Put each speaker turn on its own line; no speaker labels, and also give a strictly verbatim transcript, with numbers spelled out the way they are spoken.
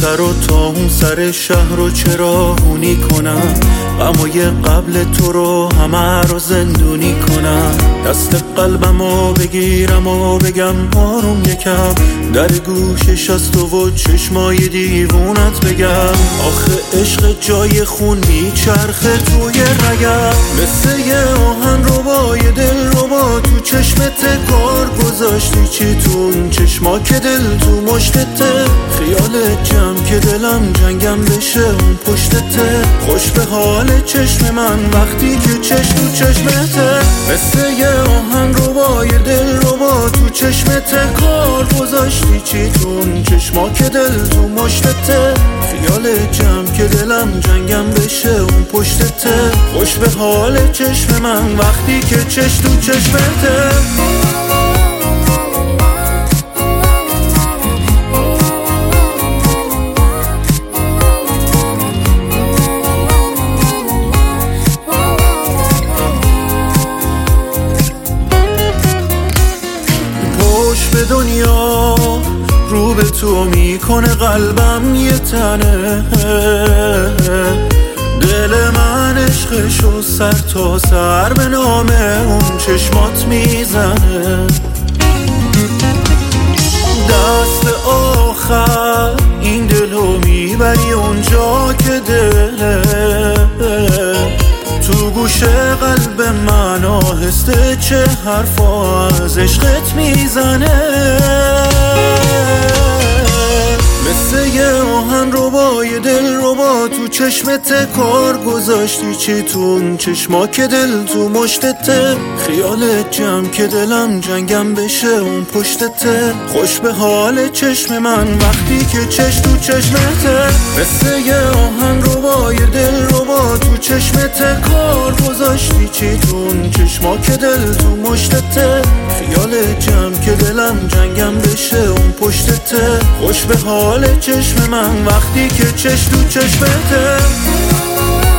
سر و تا اون سر شهر رو چراغونی کنم، غمای قبل تو رو همه رو زندونی کنم. دست قلبم رو بگیرم و بگم آروم یکم، در گوشش از تو و چشمای دیوونت بگم. آخه عشق جای خون میچرخه توی رگم، مثل یه آهن ربای دل ربا تو چشمت کار گذاشتی. چی تو اون چشما که دل تو مشتته، خیالت جمع که دلم جنگم بشه اون پشتته. خوش به حال چشم من وقتی که چشم تو چشمته، مثل یه آهن ربای دل ربا تو چشمت کار گذاشتی. چی تو اون چشما که دل تو مشتته، خیالت جمع که دلم جنگم بشه اون پشتته. خوش به حال چشم من وقتی که چشم تو چشمته. به دنیا رو به تو میکنه قلبم یه تنه، دل من عشقشو سر تا سر به نام اون چشمات میزنه. دست آخر این دلو میبری اونجا که دله، تو گوش قلب من آهسته چه حرفا از عشقت میزنه. مثل یه آهن ربای دل ربا تو چشمت کار گذاشتی. چی تو اون چشما که دل تو مشتته، خیالت جمع که دلم جنگم بشه اون پشتته. خوش به حال چشم من وقتی که چشم تو چشمته، مثل یه آهن ربای دل ربا تو چشمت کار گذاشتی. چی تو اون چشما که دل تو مشتته، خیالت جمع که دلم جنگم بشه اون پشتته. خوش به حال چشم من وقتی که چشم تو چشمته.